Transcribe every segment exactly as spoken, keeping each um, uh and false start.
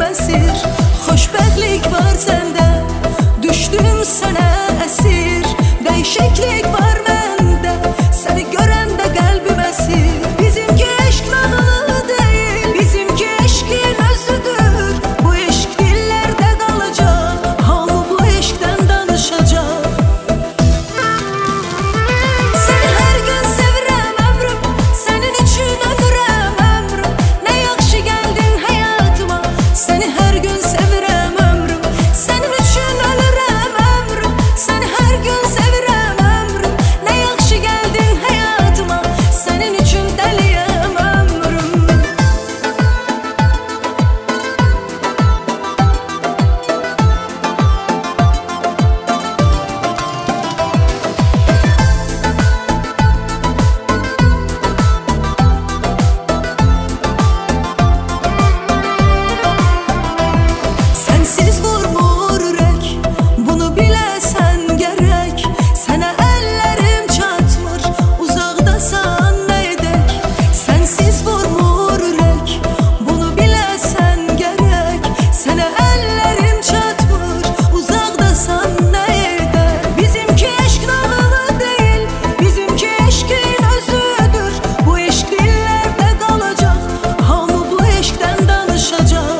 təsir. Xoşbəxtlik var səndə, düşdüm sənə əsir. Dəyişiklik var məndə, səni görəndə qəlbim əsir. Bizimki eşq nağılı deyil, bizimki eşqin özüdür. Bu eşq dillərdə qalacaq, hamı bu eşqdən danışacaq. Səni hər gün sevirəm ömrüm, sənin üçün ölürəm ömrüm. Nə yaxşı gəldin həyatıma, səni hər gün sevirəm ömrüm. Sənin üçün ölürəm ömrüm, səni hər gün sevirəm ömrüm. Nə yaxşı gəldin həyatıma, sənin üçün dəliyəm ömrüm. Sənsiz vurmur ürək, bunu biləsən gərək. Sənə əllərim çatmır, uzaqdasan nə edək. Sənsiz vurmur ürək, bunu biləsən gərək. Sənə əllərim çatmır, uzaqdasan nə edək. Bizimki eşq nağılı deyil, bizimki eşqin özüdür. Bu eşq dillərdə qalacaq, hamı bu eşqdən danışacaq.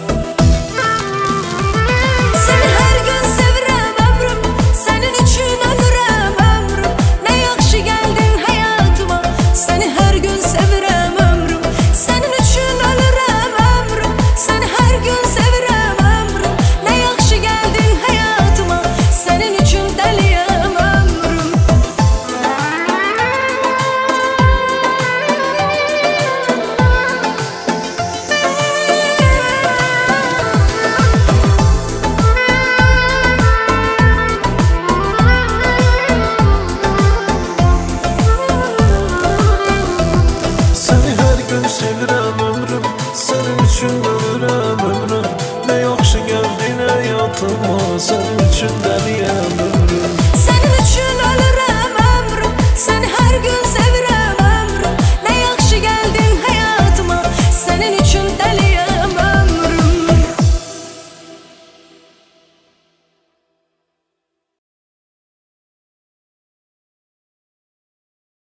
Səni hər gün sevirəm ömrüm, sənin üçün ölürəm ömrüm. Nə yaxşı gəldin həyatıma, səni hər gün sevirəm ömrüm. Sənin üçün ölürəm ömrüm, səni hər gün sevirəm ömrüm. Nə yaxşı gəldin həyatıma, sənin üçün dəliyəm ömrüm. Səni hər gün sevirəm ömrüm, sənin üçün ölürəm ömrüm. Nə yaxşı gəldin həyatıma, sənin üçün dəliyəm